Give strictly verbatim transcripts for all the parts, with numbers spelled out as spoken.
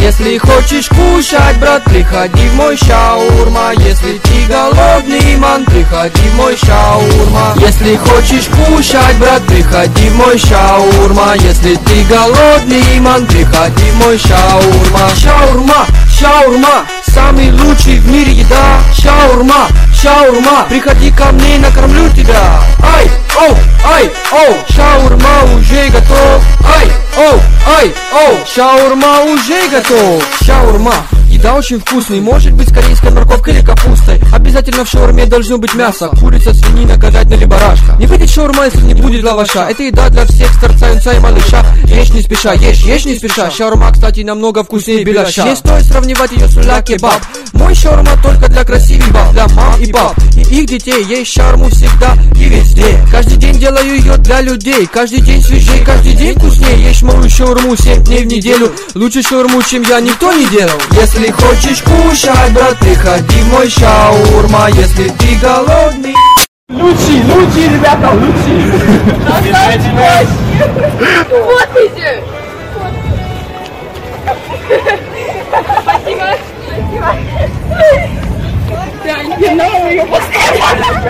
Если хочешь кушать, брат, приходи в мой шаурма. Если ты голодный, ман, приходи в мой шаурма. Если хочешь кушать, брат, приходи в мой шаурма. Если ты голодный, ман, приходи в мой шаурма. Шаурма, шаурма, самый лучший в мире еда. Шаурма, шаурма, приходи ко мне, накормлю тебя. Ай, оу, ай, оу, шаурма уже готов. Ай, оу, ай, оу, шаурма уже готов. Шаурма, еда очень вкусная, может быть с корейской морковкой или капустой. Обязательно в шаурме должно быть мясо, курица, свинина, говядина или барашка. Не выйдет шаурма, если не будет лаваша. Это еда для всех старца, юнца и малыша. Ешь не спеша, ешь, ешь не спеша. Шаурма, кстати, намного вкуснее беляша. Не стоит сравнивать ее с ля-кебаб. Мой шаурма только для красивых баб, для мам и пап и их детей. Есть шаурму всегда и везде. Каждый день делаю ее для людей. Каждый день свежей, каждый день вкуснее. Ешь мою шаурму семь дней в неделю. Лучше шаурму, чем я, никто не делал. Если хочешь кушать, брат, приходи в мой шаурма. Если ты голодный. Лучи, лучи, ребята, лучи. Вот иди. Спасибо. Я не знаю, ее поставить.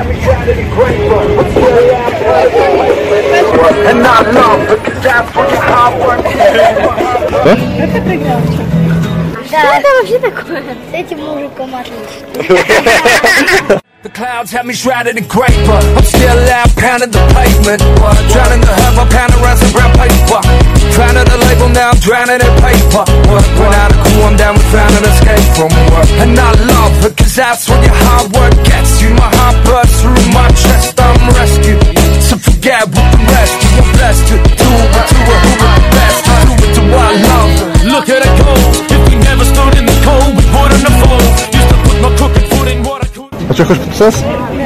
Это проиграл. Да, это вообще такое. С этим мужиком отлично. The clouds have me shrouded in grey, but I'm still out pounding the pavement. Drowning the hurt, my pound around some brown paper. Drowning the label, now I'm drowning in paper. Run out of cool, I'm down, we found an escape from work. And I love it, cause that's what your hard work gets you. My heart bursts through my chest, I'm rescued. So forget what the rest, you're blessed to do it to it, who the best, to do it to what I love. Look at it go, if we never stood in the cold, we wouldn't have fallen. Used to put my crooked foot in what I could. А что, хочешь подписаться?